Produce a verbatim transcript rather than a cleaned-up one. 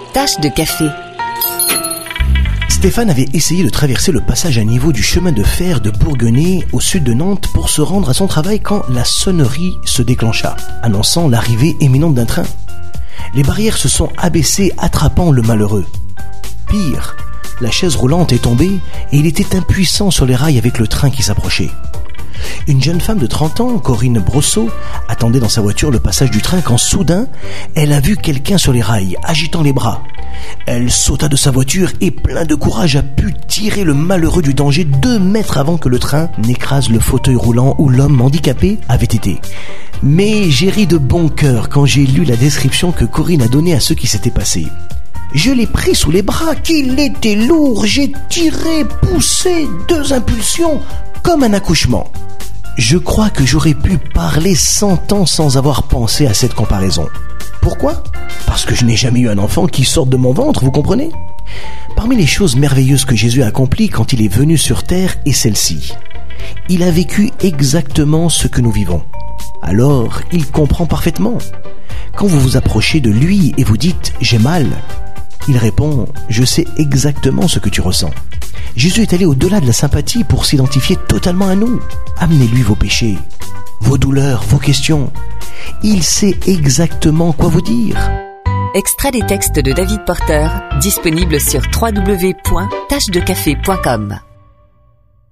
Tache de café. Stéphane avait essayé de traverser le passage à niveau du chemin de fer de Bourguenais au sud de Nantes pour se rendre à son travail quand la sonnerie se déclencha, annonçant l'arrivée imminente d'un train. Les barrières se sont abaissées, attrapant le malheureux. Pire, la chaise roulante est tombée et il était impuissant sur les rails avec le train qui s'approchait. Une jeune femme de trente ans, Corinne Brosseau, attendait dans sa voiture le passage du train quand soudain, elle a vu quelqu'un sur les rails, agitant les bras. Elle sauta de sa voiture et, plein de courage, a pu tirer le malheureux du danger deux mètres avant que le train n'écrase le fauteuil roulant où l'homme handicapé avait été. Mais j'ai ri de bon cœur quand j'ai lu la description que Corinne a donnée à ce qui s'était passé. Je l'ai pris sous les bras, qu'il était lourd, j'ai tiré, poussé, deux impulsions, comme un accouchement. Je crois que j'aurais pu parler cent ans sans avoir pensé à cette comparaison. Pourquoi ? Parce que je n'ai jamais eu un enfant qui sorte de mon ventre, vous comprenez ? Parmi les choses merveilleuses que Jésus a accomplies quand il est venu sur terre est celle-ci. Il a vécu exactement ce que nous vivons. Alors, il comprend parfaitement. Quand vous vous approchez de lui et vous dites « j'ai mal », il répond « je sais exactement ce que tu ressens ». Jésus est allé au-delà de la sympathie pour s'identifier totalement à nous. Amenez-lui vos péchés, vos douleurs, vos questions. Il sait exactement quoi vous dire. Extrait des textes de David Porter, disponible sur w w w point tache de café point com.